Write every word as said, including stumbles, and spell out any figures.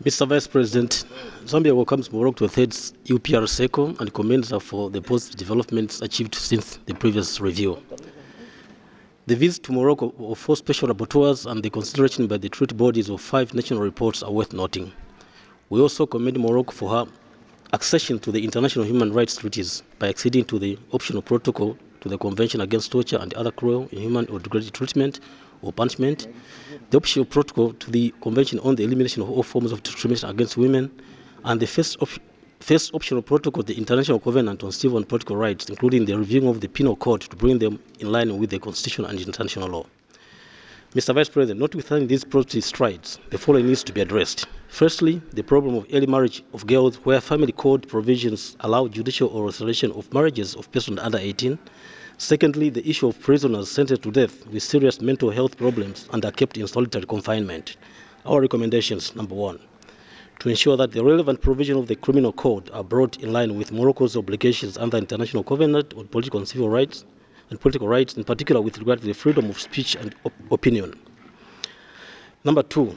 Mister Vice President, Zambia welcomes Morocco to a third U P R cycle and commends her for the positive developments achieved since the previous review. The visit to Morocco of four special rapporteurs and the consideration by the treaty bodies of five national reports are worth noting. We also commend Morocco for her accession to the international human rights treaties by acceding to the optional protocol to the Convention Against Torture and Other Cruel, Inhuman or Degrading Treatment or Punishment, the optional protocol to the Convention on the Elimination of All Forms of Discrimination Against Women, and the first, op first optional protocol to the International Covenant on Civil and Political Rights, including the reviewing of the Penal Code to bring them in line with the Constitution and international law. Mister Vice President, notwithstanding these positive strides, the following needs to be addressed. Firstly, the problem of early marriage of girls, where family code provisions allow judicial or restoration of marriages of persons under eighteen. Secondly, the issue of prisoners sentenced to death with serious mental health problems and are kept in solitary confinement. Our recommendations: number one, to ensure that the relevant provisions of the criminal code are brought in line with Morocco's obligations under International Covenant on Political and Civil Rights and Political Rights, in particular with regard to the freedom of speech and op opinion. Number two,